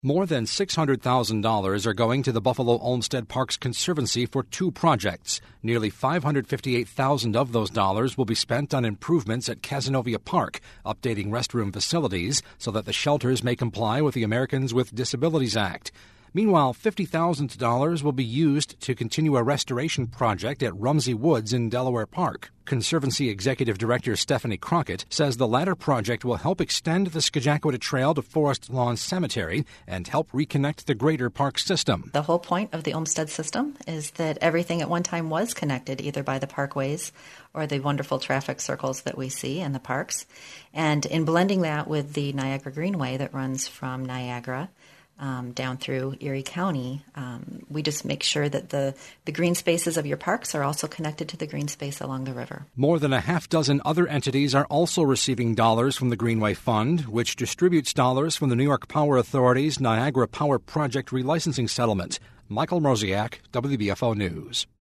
More than $600,000 are going to the Buffalo Olmsted Parks Conservancy for two projects. Nearly $558,000 of those dollars will be spent on improvements at Cazenovia Park, updating restroom facilities so that the shelters may comply with the Americans with Disabilities Act. Meanwhile, $50,000 will be used to continue a restoration project at Rumsey Woods in Delaware Park. Conservancy Executive Director Stephanie Crockett says the latter project will help extend the Skagakota Trail to Forest Lawn Cemetery and help reconnect the greater park system. The whole point of the Olmsted system is that everything at one time was connected either by the parkways or the wonderful traffic circles that we see in the parks. And in blending that with the Niagara Greenway that runs from Niagara down through Erie County, we just make sure that the green spaces of your parks are also connected to the green space along the river. More than a half dozen other entities are also receiving dollars from the Greenway Fund, which distributes dollars from the New York Power Authority's Niagara Power Project relicensing settlement. Michael Mroziak, WBFO News.